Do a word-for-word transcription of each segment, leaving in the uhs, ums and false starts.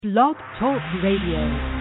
Blog Talk Radio.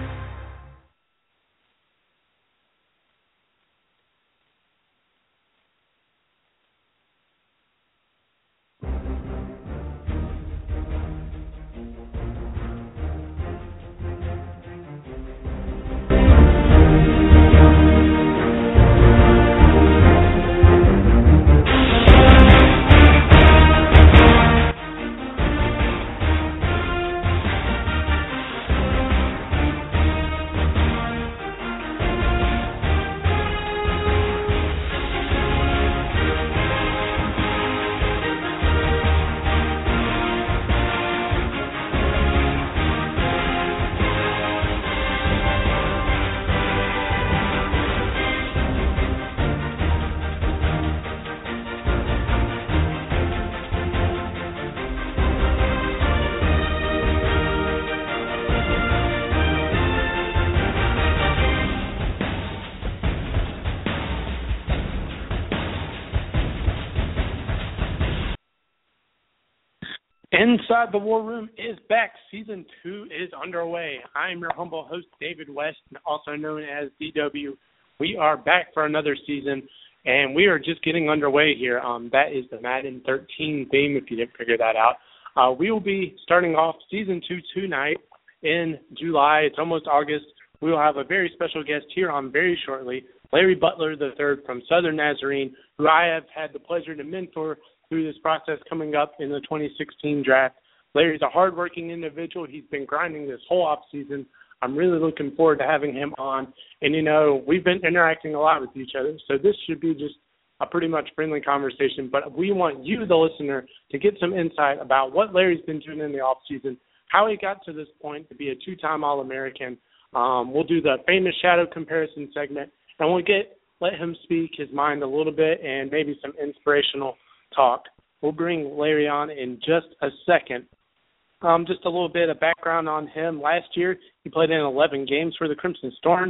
Inside the War Room is back. Season two is underway. I am your humble host, David West, also known as D W. We are back for another season, and we are just getting underway here. Um, that is the Madden thirteen theme, if you didn't figure that out. Uh, we will be starting off Season two tonight in July. It's almost August. We will have a very special guest here on very shortly, Larry Butler the third from Southern Nazarene, who I have had the pleasure to mentor through this process coming up in the twenty sixteen draft. Larry's a hardworking individual. He's been grinding this whole offseason. I'm really looking forward to having him on. And, you know, we've been interacting a lot with each other, so this should be just a pretty much friendly conversation. But we want you, the listener, to get some insight about what Larry's been doing in the offseason, how he got to this point to be a two-time All-American. Um, we'll do the famous shadow comparison segment, and we'll get let him speak his mind a little bit and maybe some inspirational talk. We'll bring Larry on in just a second. Um, just a little bit of background on him. Last year, he played in eleven games for the Crimson Storm.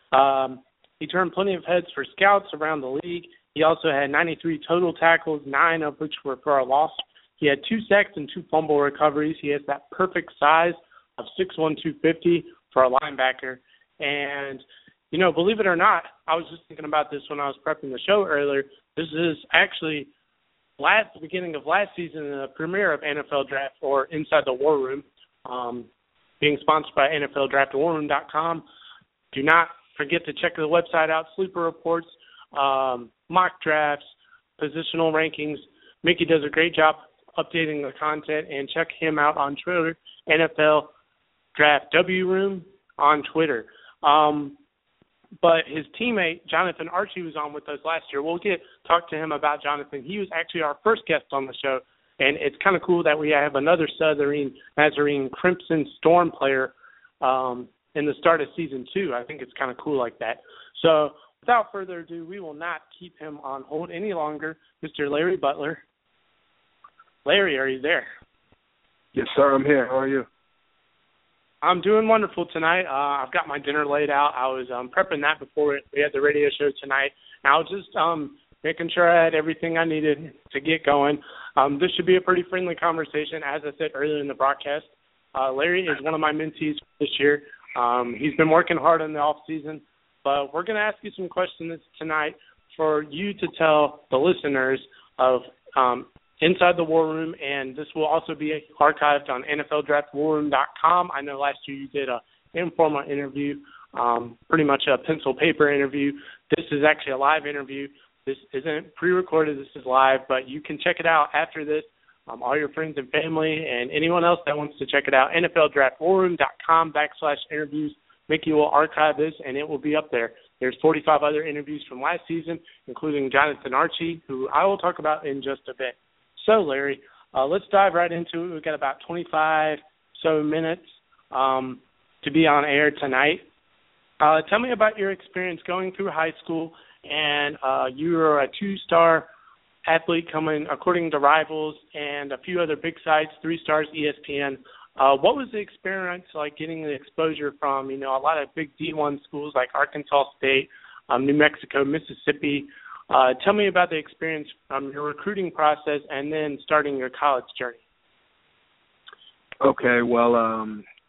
Um, he turned plenty of heads for scouts around the league. He also had ninety-three total tackles, nine of which were for a loss. He had two sacks and two fumble recoveries. He has that perfect size of six one, two fifty for a linebacker. And, you know, believe it or not, I was just thinking about this when I was prepping the show earlier. This is actually last the beginning of last season, the premiere of N F L Draft, or Inside the War Room, um, being sponsored by N F L Draft War Room dot com. Do not forget to check the website out, sleeper reports, um, mock drafts, positional rankings. Mickey does a great job updating the content, and check him out on Twitter, N F L Draft W Room on Twitter. Um, But his teammate, Jonathan Archie, was on with us last year. We'll get talk to him about Jonathan. He was actually our first guest on the show, and it's kind of cool that we have another Southern Nazarene Crimson Storm player um, in the start of Season two. I think it's kind of cool like that. So without further ado, we will not keep him on hold any longer. Mister Larry Butler. Larry, are you there? Yes, sir, I'm here. How are you? I'm doing wonderful tonight. Uh, I've got my dinner laid out. I was um, prepping that before we had the radio show tonight. And I was just um, making sure I had everything I needed to get going. Um, this should be a pretty friendly conversation. As I said earlier in the broadcast, uh, Larry is one of my mentees this year. Um, he's been working hard in the off season, but we're going to ask you some questions tonight for you to tell the listeners of um, Inside the War Room, and this will also be archived on N F L Draft War Room dot com. I know last year you did an informal interview, um, pretty much a pencil paper interview. This is actually a live interview. This isn't pre-recorded. This is live, but you can check it out after this. Um, all your friends and family and anyone else that wants to check it out, N F L Draft War Room dot com backslash interviews. Mickey will archive this, and it will be up there. There's forty-five other interviews from last season, including Jonathan Archie, who I will talk about in just a bit. So, Larry, uh, let's dive right into it. We've got about twenty-five so minutes um, to be on air tonight. Uh, tell me about your experience going through high school, and uh, you were a two-star athlete coming, according to Rivals and a few other big sites, three stars E S P N. Uh, what was the experience like getting the exposure from, you know, a lot of big D one schools like Arkansas State, um, New Mexico, Mississippi? Uh, tell me about the experience from your recruiting process and then starting your college journey. Okay, well, um,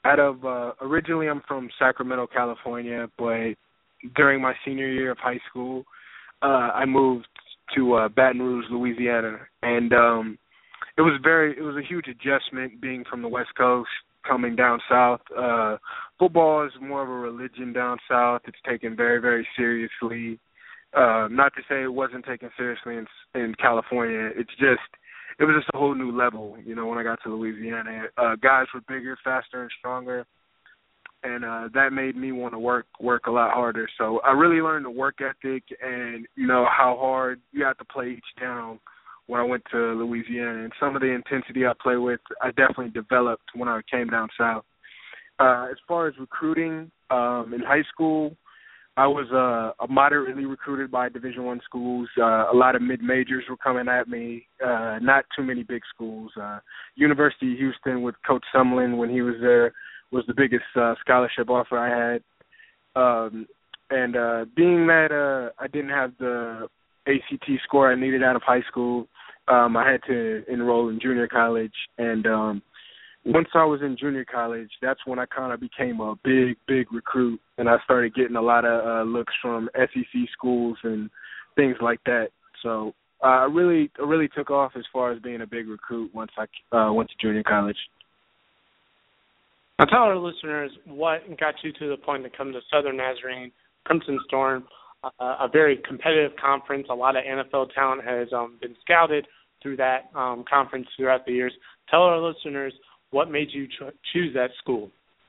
out of uh, originally I'm from Sacramento, California, but during my senior year of high school, uh, I moved to uh, Baton Rouge, Louisiana, and um, it was very it was a huge adjustment being from the West Coast coming down south. Uh, football is more of a religion down south. It's taken very very seriously. Uh, not to say it wasn't taken seriously in, in California. It's just it was just a whole new level. You know, when I got to Louisiana, uh, guys were bigger, faster, and stronger. And uh, that made me want to work work a lot harder. So I really learned the work ethic and, you know, how hard you have to play each down when I went to Louisiana. And some of the intensity I play with, I definitely developed when I came down south. Uh, as far as recruiting, um, in high school, I was uh, moderately recruited by Division One schools. Uh, a lot of mid-majors were coming at me, uh, not too many big schools. Uh, University of Houston with Coach Sumlin when he was there was the biggest uh, scholarship offer I had. Um, and uh, being that uh, I didn't have the A C T score I needed out of high school, um, I had to enroll in junior college. And um, once I was in junior college, that's when I kind of became a big, big recruit. And I started getting a lot of uh, looks from S E C schools and things like that. So uh, I really, I really took off as far as being a big recruit once I uh, went to junior college. Now tell our listeners what got you to the point to come to Southern Nazarene, Crimson Storm, uh, a very competitive conference. A lot of N F L talent has um, been scouted through that um, conference throughout the years. Tell our listeners what made you ch- choose that school.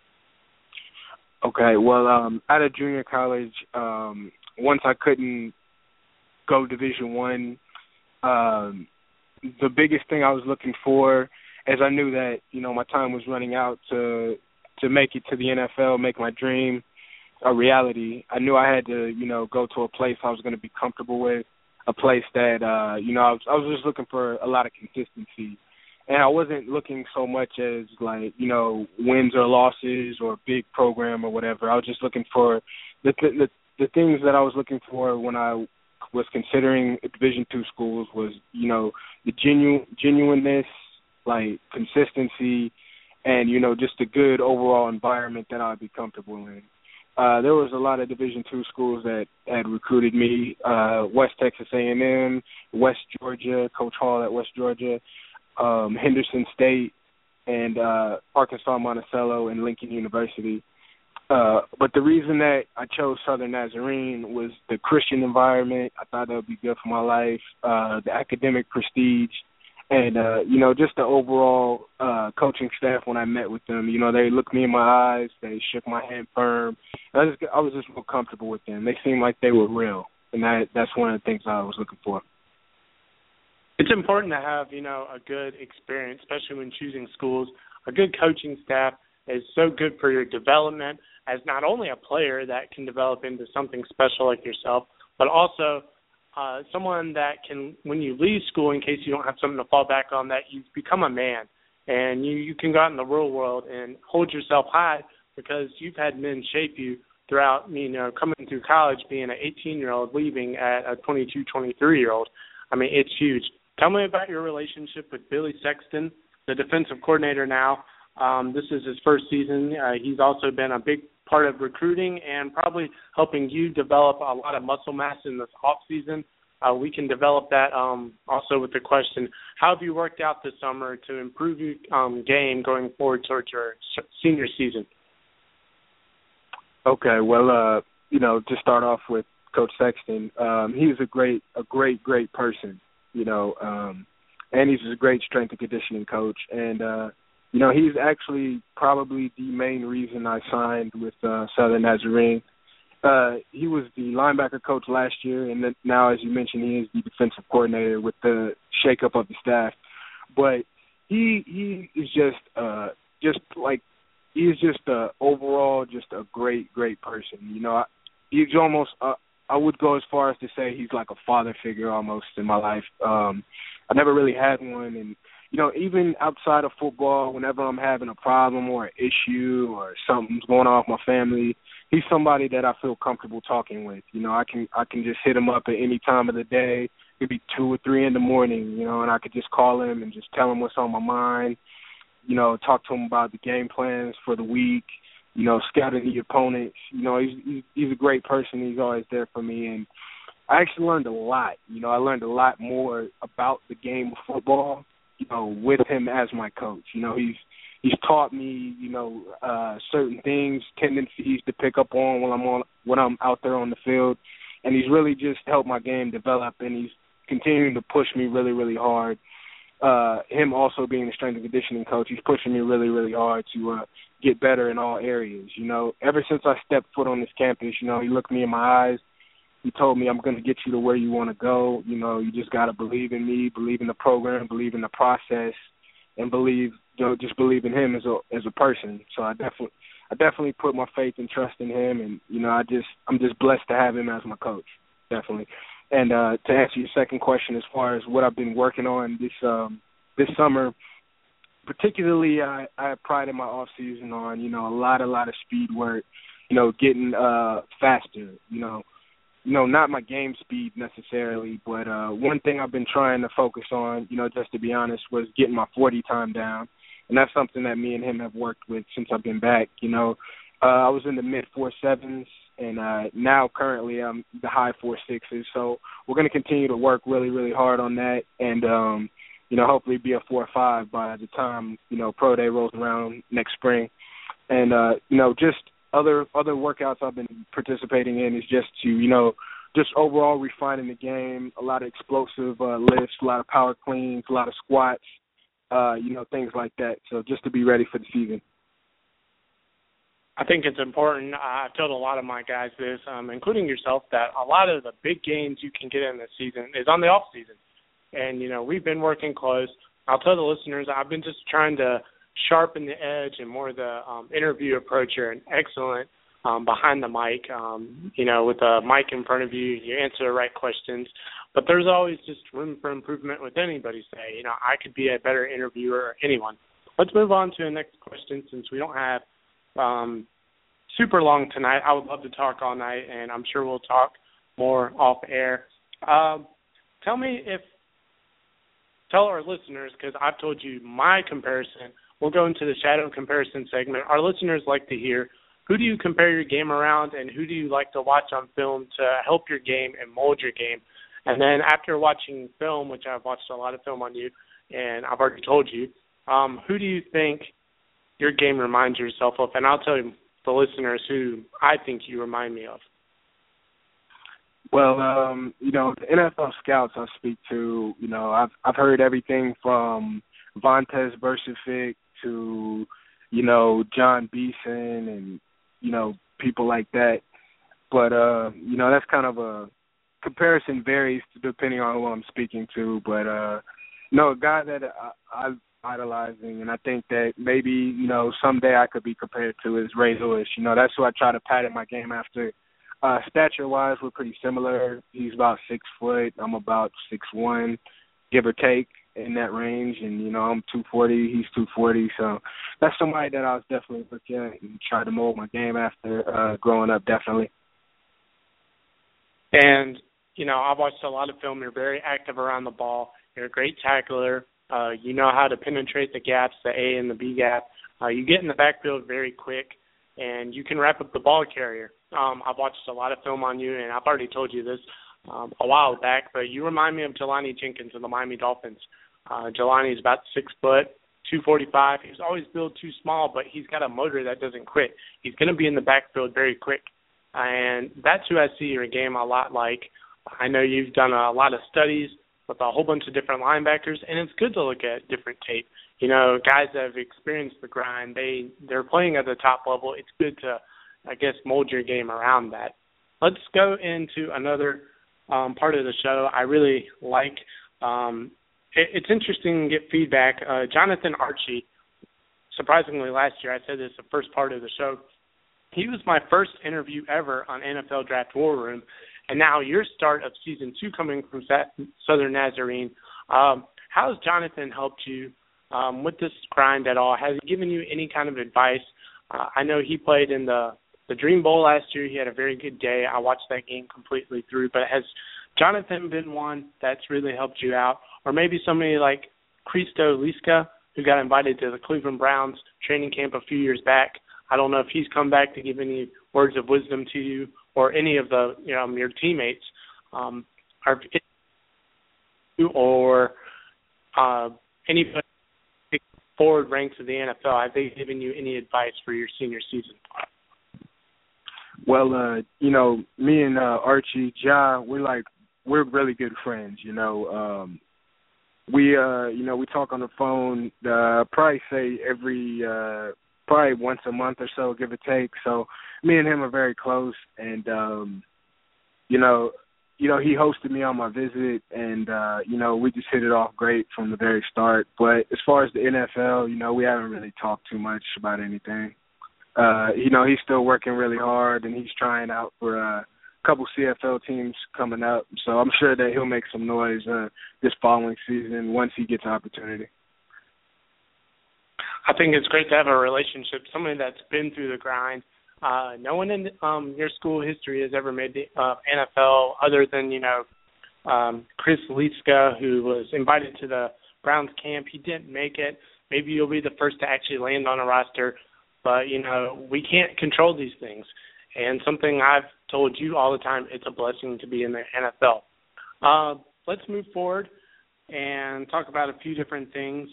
Okay, well, um, out of junior college, um, once I couldn't go Division One, um, the biggest thing I was looking for, as I knew that, you know, my time was running out to to make it to the N F L, make my dream a reality, I knew I had to, you know, go to a place I was going to be comfortable with, a place that, uh, you know, I was, I was just looking for a lot of consistency. And I wasn't looking so much as, like, you know, wins or losses or big program or whatever. I was just looking for the th- the, the things that I was looking for when I was considering Division two schools was, you know, the genu- genuineness, like consistency, and, you know, just a good overall environment that I'd be comfortable in. Uh, there was a lot of Division two schools that had recruited me, uh, West Texas A and M, West Georgia, Coach Hall at West Georgia, um, Henderson State, and uh, Arkansas Monticello and Lincoln University. Uh, but the reason that I chose Southern Nazarene was the Christian environment. I thought that would be good for my life, uh, the academic prestige, and, uh, you know, just the overall uh, coaching staff when I met with them. You know, they looked me in my eyes. They shook my hand firm. I, just, I was just more comfortable with them. They seemed like they were real, and that that's one of the things I was looking for. It's important to have, you know, a good experience, especially when choosing schools. A good coaching staff is so good for your development as not only a player that can develop into something special like yourself, but also uh, someone that can, when you leave school, in case you don't have something to fall back on, that you become a man and you, you can go out in the real world and hold yourself high because you've had men shape you throughout, you know, coming through college, being an eighteen-year-old, leaving at a twenty-two, twenty-three-year-old. I mean, it's huge. Tell me about your relationship with Billy Sexton, the defensive coordinator now. Um, this is his first season. Uh, he's also been a big part of recruiting and probably helping you develop a lot of muscle mass in this offseason. Uh, we can develop that um, also with the question, how have you worked out this summer to improve your um, game going forward towards your senior season? Okay, well, uh, you know, to start off with Coach Sexton, um, he's a great, a great, great person, you know, um, and he's a great strength and conditioning coach. And, uh, you know, he's actually probably the main reason I signed with uh, Southern Nazarene. Uh, he was the linebacker coach last year, and then now, as you mentioned, he is the defensive coordinator with the shakeup of the staff. But he he is just uh, just like he's just uh, overall just a great great person. You know, I, he's almost uh, I would go as far as to say he's like a father figure almost in my life. Um, I never really had one, and you know, even outside of football, whenever I'm having a problem or an issue or something's going on with my family, he's somebody that I feel comfortable talking with. You know, I can I can just hit him up at any time of the day. It could be two or three in the morning, you know, and I could just call him and just tell him what's on my mind. you know, talk to him about the game plans for the week, you know, scouting the opponents. You know, he's, he's he's a great person. He's always there for me, and I actually learned a lot. You know, I learned a lot more about the game of football, you know, with him as my coach. You know, he's he's taught me, you know, uh, certain things, tendencies to pick up on when I'm on when I'm out there on the field, and he's really just helped my game develop, and he's continuing to push me really, really hard. Uh, him also being a strength and conditioning coach, he's pushing me really, really hard to uh, get better in all areas. You know, ever since I stepped foot on this campus, you know, he looked me in my eyes. He told me, I'm going to get you to where you want to go. You know, you just got to believe in me, believe in the program, believe in the process, and believe, you know, just believe in him as a as a person. So I definitely, I definitely put my faith and trust in him, and you know, I just, I'm just blessed to have him as my coach, definitely. And uh, to answer your second question, as far as what I've been working on this um, this summer, particularly, I, I have pride in my off season on, you know, a lot, a lot of speed work, you know, getting uh, faster, you know. You know, not my game speed necessarily, but uh, one thing I've been trying to focus on, you know, just to be honest, was getting my forty time down. And that's something that me and him have worked with since I've been back. You know, uh, I was in the mid four sevens, and uh, now currently I'm the high four sixes. So we're going to continue to work really, really hard on that, and, um, you know, hopefully be a four five by the time, you know, Pro Day rolls around next spring. And, uh, you know, just Other other workouts I've been participating in is just to, you know, just overall refining the game, a lot of explosive uh, lifts, a lot of power cleans, a lot of squats, uh, you know, things like that. So just to be ready for the season. I think it's important. I've told a lot of my guys this, um, including yourself, that a lot of the big gains you can get in the season is on the off season. And, you know, we've been working close. I'll tell the listeners I've been just trying to sharpen the edge and more the um, interview approach. You're an excellent um, behind the mic. Um, you know, with a mic in front of you, you answer the right questions. But there's always just room for improvement with anybody. Say, you know, I could be a better interviewer or anyone. Let's move on to the next question since we don't have um, super long tonight. I would love to talk all night, and I'm sure we'll talk more off air. Um, tell me if, tell our listeners, because I've told you my comparison. We'll go into the shadow comparison segment. Our listeners like to hear, who do you compare your game around, and who do you like to watch on film to help your game and mold your game? And then after watching film, which I've watched a lot of film on you, and I've already told you, um, who do you think your game reminds yourself of? And I'll tell you, the listeners, who I think you remind me of. Well, um, you know, the N F L scouts I speak to, you know, I've I've heard everything from Vontaze Burfict to, you know, John Beeson and, you know, people like that. But, uh, you know, that's kind of a comparison varies depending on who I'm speaking to. But, uh, no, a guy that I, I'm idolizing, and I think that maybe, you know, someday I could be compared to is Ray Lewis. You know, that's who I try to pattern my game after. Uh, stature-wise, we're pretty similar. He's about six foot. I'm about six one, give or take, in that range. And, you know, I'm two forty. He's two forty. So that's somebody that I was definitely looking at and try to mold my game after uh, growing up, definitely. And, you know, I've watched a lot of film. You're very active around the ball. You're a great tackler. Uh, you know how to penetrate the gaps, the A and the B gap. Uh, you get in the backfield very quick, and you can wrap up the ball carrier. Um, I've watched a lot of film on you, and I've already told you this um, a while back, but you remind me of Jelani Jenkins of the Miami Dolphins. Uh, Jelani's about six foot, two forty-five. He's always built too small, but he's got a motor that doesn't quit. He's going to be in the backfield very quick, and that's who I see your game a lot like. I know you've done a lot of studies with a whole bunch of different linebackers, and it's good to look at different tape. You know, guys that have experienced the grind, they, they're playing at the top level. It's good to, I guess, mold your game around that. Let's go into another um, part of the show I really like. Um, it, it's interesting to get feedback. Uh, Jonathan Archie, surprisingly last year, I said this the first part of the show, he was my first interview ever on N F L Draft War Room, and now your start of season two coming from Southern Nazarene. Um, how has Jonathan helped you um, with this grind at all? Has he given you any kind of advice? Uh, I know he played in the, the Dream Bowl last year. He had a very good day. I watched that game completely through. But has Jonathan been one that's really helped you out? Or maybe somebody like Christo Liska, who got invited to the Cleveland Browns training camp a few years back. I don't know if he's come back to give any words of wisdom to you or any of the you know your teammates, um, or or uh, anybody forward ranks of the N F L. Have they given you any advice for your senior season? Well, uh, you know, me and uh, Archie, Ja, we're like we're really good friends. You know, um, we uh, you know we talk on the phone. Uh, probably say every uh, probably once a month or so, give or take. So me and him are very close, and um, you know, you know he hosted me on my visit, and uh, you know we just hit it off great from the very start. But as far as the N F L, you know, we haven't really talked too much about anything. Uh, you know, he's still working really hard, and he's trying out for uh, a couple C F L teams coming up. So I'm sure that he'll make some noise uh, this following season once he gets an opportunity. I think it's great to have a relationship, somebody that's been through the grind. Uh, no one in um, your school history has ever made the uh, N F L other than, you know, um, Chris Liska, who was invited to the Browns camp. He didn't make it. Maybe you'll be the first to actually land on a roster. But, you know, we can't control these things. And something I've told you all the time, it's a blessing to be in the N F L. Uh, let's move forward and talk about a few different things.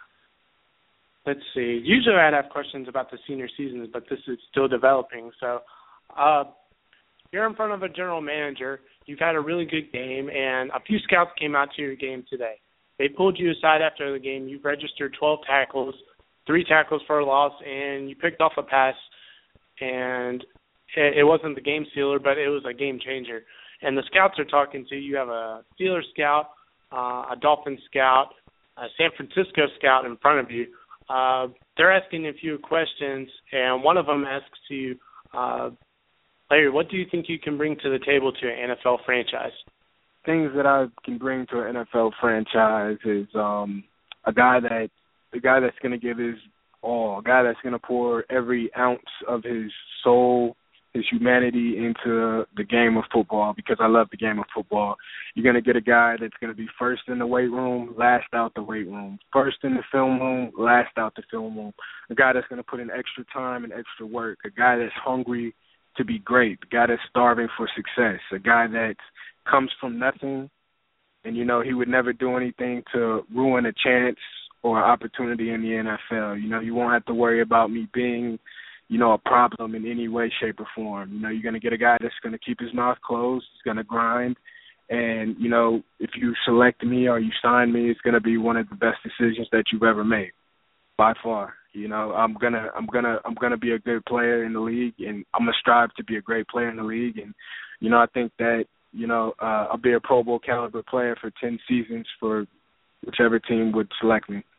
Let's see. Usually I'd have questions about the senior seasons, but this is still developing. So uh, you're in front of a general manager. You've had a really good game, and a few scouts came out to your game today. They pulled you aside after the game. You've registered twelve tackles, three tackles for a loss, and you picked off a pass, and it, it wasn't the game sealer, but it was a game changer. And the scouts are talking to you. You have a Steelers scout, uh, a Dolphins scout, a San Francisco scout in front of you. Uh, they're asking a few questions, and one of them asks you, uh, Larry, what do you think you can bring to the table to an N F L franchise? Things that I can bring to an N F L franchise is um, a guy that the guy that's going to give his all, a guy that's going to pour every ounce of his soul, his humanity into the game of football, because I love the game of football. You're going to get a guy that's going to be first in the weight room, last out the weight room, first in the film room, last out the film room, a guy that's going to put in extra time and extra work, a guy that's hungry to be great, a guy that's starving for success, a guy that comes from nothing, and, you know, he would never do anything to ruin a chance or opportunity in the N F L. You know, you won't have to worry about me being, you know, a problem in any way, shape, or form. You know, you're going to get a guy that's going to keep his mouth closed, he's going to grind, and, you know, if you select me or you sign me, it's going to be one of the best decisions that you've ever made, by far. You know, I'm gonna, I'm gonna, I'm gonna be a good player in the league, and I'm gonna strive to be a great player in the league. And, you know, I think that, you know, uh, I'll be a Pro Bowl caliber player for ten seasons for whichever team would select me.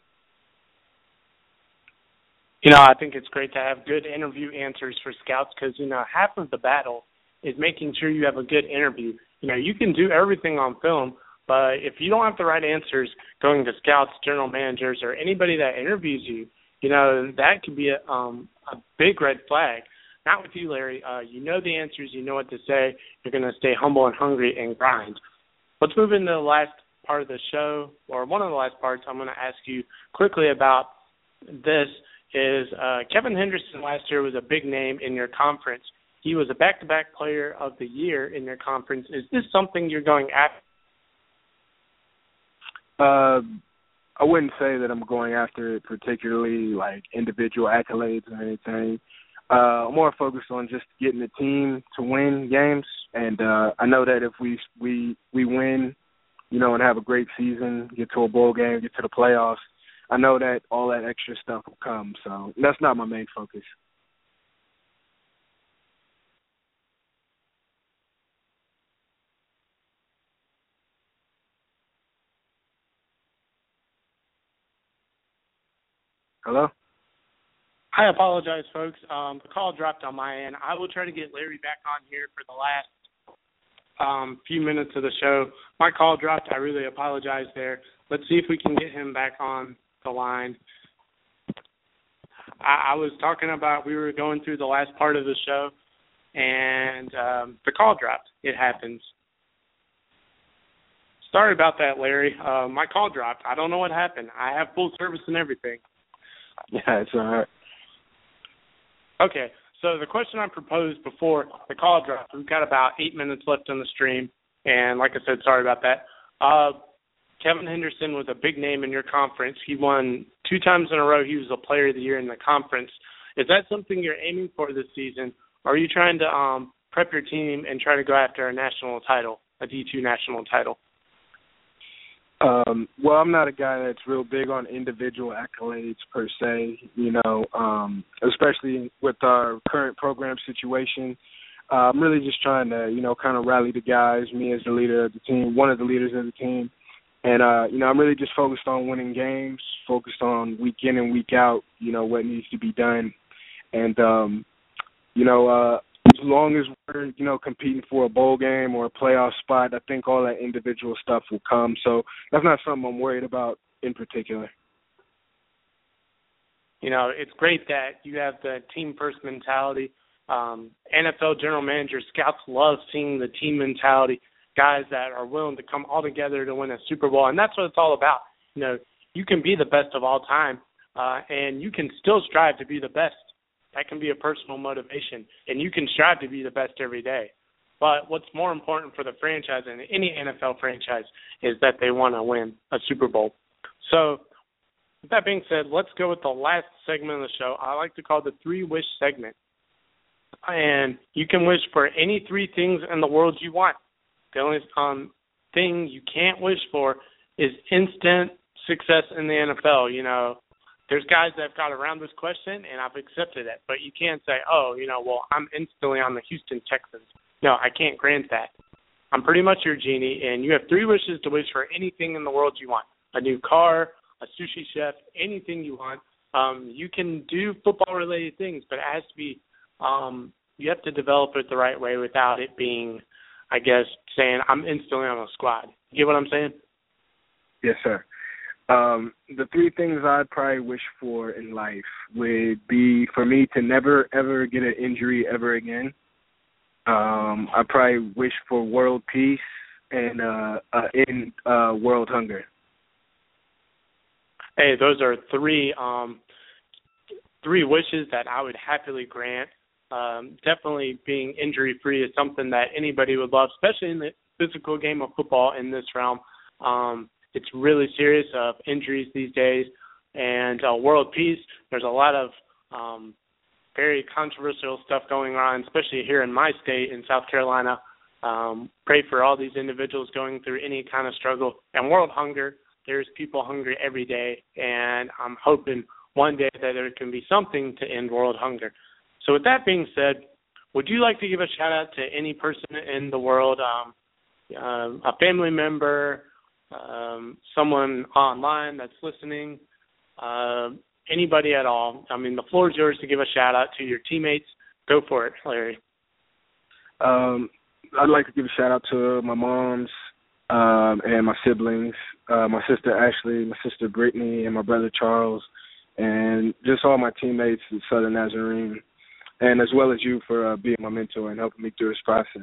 You know, I think it's great to have good interview answers for scouts because, you know, half of the battle is making sure you have a good interview. You know, you can do everything on film, but if you don't have the right answers going to scouts, general managers, or anybody that interviews you, you know, that could be a, um, a big red flag. Not with you, Larry. Uh, you know the answers. You know what to say. You're going to stay humble and hungry and grind. Let's move into the last part of the show, or one of the last parts. I'm going to ask you quickly about this. Is uh, Kevin Henderson last year was a big name in your conference. He was a back-to-back player of the year in your conference. Is this something you're going after? Uh, I wouldn't say that I'm going after it particularly, like individual accolades or anything. Uh, I'm more focused on just getting the team to win games, and uh, I know that if we we we win, you know, and have a great season, get to a bowl game, get to the playoffs, I know that all that extra stuff will come. So that's not my main focus. Hello? I apologize, folks. Um, the call dropped on my end. I will try to get Larry back on here for the last um, few minutes of the show. My call dropped. I really apologize there. Let's see if we can get him back on the line. I, I was talking about we were going through the last part of the show, and um, the call dropped. It happens. Sorry about that, Larry. Uh, my call dropped. I don't know what happened. I have full service and everything. Yeah, it's all right. Okay, so the question I proposed before the call dropped, we've got about eight minutes left on the stream, and like I said, sorry about that. Uh, Kevin Henderson was a big name in your conference. He won two times in a row. He was a player of the year in the conference. Is that something you're aiming for this season, or are you trying to um, prep your team and try to go after a national title, a D two national title? Um, well, I'm not a guy that's real big on individual accolades per se, you know, um, especially with our current program situation. Uh, I'm really just trying to, you know, kind of rally the guys, me as the leader of the team, one of the leaders of the team. And, uh, you know, I'm really just focused on winning games, focused on week in and week out, you know, what needs to be done. And, um, you know, uh, as long as we're, you know, competing for a bowl game or a playoff spot, I think all that individual stuff will come. So that's not something I'm worried about in particular. You know, it's great that you have the team-first mentality. Um, N F L general managers, scouts love seeing the team mentality, guys that are willing to come all together to win a Super Bowl, and that's what it's all about. You know, you can be the best of all time, uh, and you can still strive to be the best. That can be a personal motivation, and you can strive to be the best every day. But what's more important for the franchise and any N F L franchise is that they want to win a Super Bowl. So with that being said, let's go with the last segment of the show. I like to call the Three Wish segment. And you can wish for any three things in the world you want. The only um, thing you can't wish for is instant success in the N F L. You know, there's guys that have got around this question, and I've accepted it. But you can't say, oh, you know, well, I'm instantly on the Houston Texans. No, I can't grant that. I'm pretty much your genie, and you have three wishes to wish for anything in the world you want. A new car, a sushi chef, anything you want. Um, you can do football-related things, but it has to be um, you have to develop it the right way without it being, I guess, saying I'm instantly on a squad. You get what I'm saying? Yes, sir. Um, the three things I'd probably wish for in life would be for me to never, ever get an injury ever again. Um, I probably wish for world peace and uh, uh, end uh, world hunger. Hey, those are three um, three wishes that I would happily grant. Um, definitely being injury-free is something that anybody would love, especially in the physical game of football in this realm. Um, it's really serious of injuries these days. And uh, world peace, there's a lot of um, very controversial stuff going on, especially here in my state in South Carolina. Um, pray for all these individuals going through any kind of struggle. And world hunger, there's people hungry every day, and I'm hoping one day that there can be something to end world hunger. So with that being said, would you like to give a shout-out to any person in the world, um, uh, a family member, um, someone online that's listening, uh, anybody at all? I mean, the floor is yours to give a shout-out to your teammates. Go for it, Larry. Um, I'd like to give a shout-out to my moms um, and my siblings, uh, my sister Ashley, my sister Brittany, and my brother Charles, and just all my teammates at Southern Nazarene, and as well as you for uh, being my mentor and helping me through this process.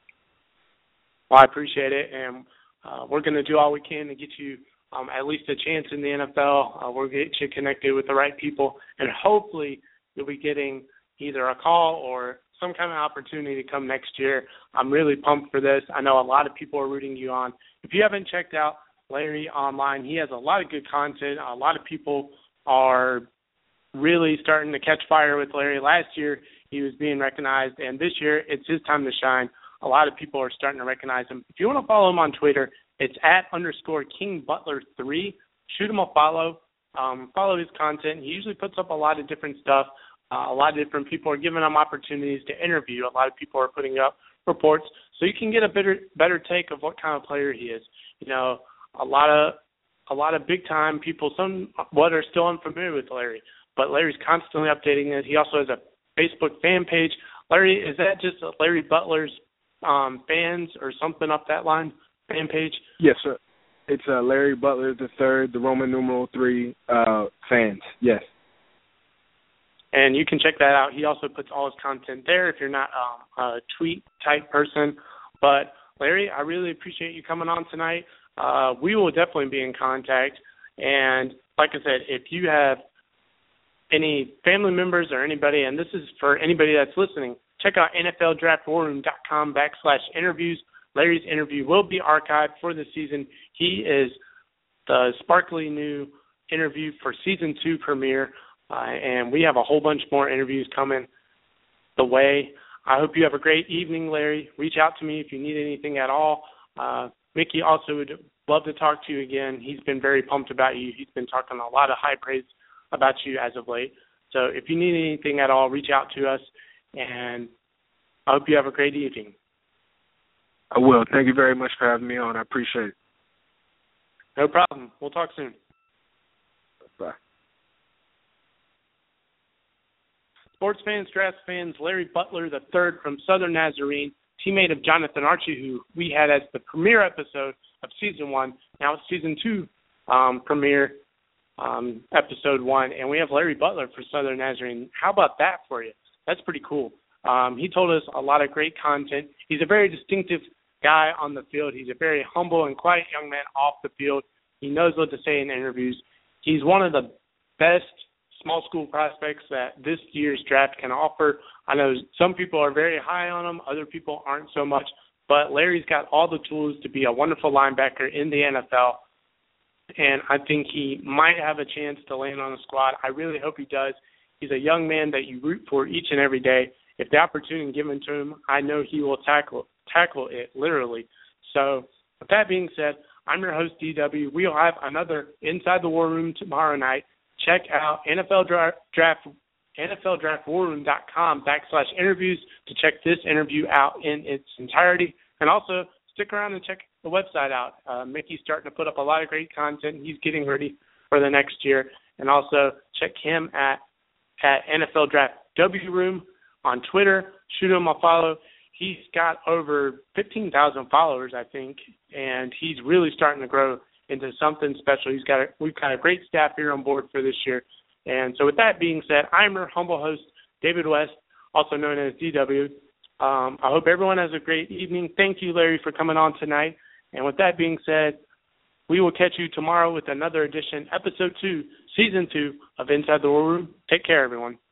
Well, I appreciate it, and uh, we're going to do all we can to get you um, at least a chance in the N F L. Uh, we'll get you connected with the right people, and hopefully you'll be getting either a call or some kind of opportunity to come next year. I'm really pumped for this. I know a lot of people are rooting you on. If you haven't checked out Larry online, he has a lot of good content. A lot of people are really starting to catch fire with Larry. Last year, he was being recognized, and this year, it's his time to shine. A lot of people are starting to recognize him. If you want to follow him on Twitter, it's at underscore King Butler three. Shoot him a follow. Um, follow his content. He usually puts up a lot of different stuff. Uh, a lot of different people are giving him opportunities to interview. A lot of people are putting up reports, so you can get a better better take of what kind of player he is. You know, a lot of a lot of big time people, somewhat are still unfamiliar with Larry, but Larry's constantly updating it. He also has a Facebook fan page. Larry, is that just Larry Butler's um, fans or something up that line, fan page? Yes, sir. It's uh, Larry Butler the third, the Roman numeral three uh, fans. Yes. And you can check that out. He also puts all his content there if you're not um, a tweet-type person. But, Larry, I really appreciate you coming on tonight. Uh, uh, we will definitely be in contact. And like I said, if you have any family members or anybody, and this is for anybody that's listening, check out N F L Draft War Room dot com backslash interviews. Larry's interview will be archived for the season. He is the sparkly new interview for season two premiere, uh, and we have a whole bunch more interviews coming the way. I hope you have a great evening, Larry. Reach out to me if you need anything at all. Uh, Mickey also would love to talk to you again. He's been very pumped about you. He's been talking a lot of high praise about you as of late. So if you need anything at all, reach out to us, and I hope you have a great evening. I will. Thank you very much for having me on. I appreciate it. No problem. We'll talk soon. Bye. Sports fans, draft fans, Larry Butler the third from Southern Nazarene, teammate of Jonathan Archie, who we had as the premiere episode of season one. Now it's season two um, premiere um, episode one, and we have Larry Butler for Southern Nazarene. How about that for you? That's pretty cool. Um, he told us a lot of great content. He's a very distinctive guy on the field. He's a very humble and quiet young man off the field. He knows what to say in interviews. He's one of the best small school prospects that this year's draft can offer. I know some people are very high on him, other people aren't so much, but Larry's got all the tools to be a wonderful linebacker in the N F L, and I think he might have a chance to land on a squad. I really hope he does. He's a young man that you root for each and every day. If the opportunity is given to him, I know he will tackle tackle it, literally. So with that being said, I'm your host, D W. We'll have another Inside the War Room tomorrow night. Check out N F L Draft, draft N F L Draft War Room dot com backslash interviews to check this interview out in its entirety. And also stick around and check the website out. Uh, Mickey's starting to put up a lot of great content. He's getting ready for the next year. And also check him at, at N F L Draft W Room on Twitter. Shoot him a follow. He's got over fifteen thousand followers, I think, and he's really starting to grow into something special. He's got a, we've got a great staff here on board for this year. And so with that being said, I'm your humble host, David West, also known as D W. Um, I hope everyone has a great evening. Thank you, Larry, for coming on tonight. And with that being said, we will catch you tomorrow with another edition, episode two, season two of Inside the War Room. Take care, everyone.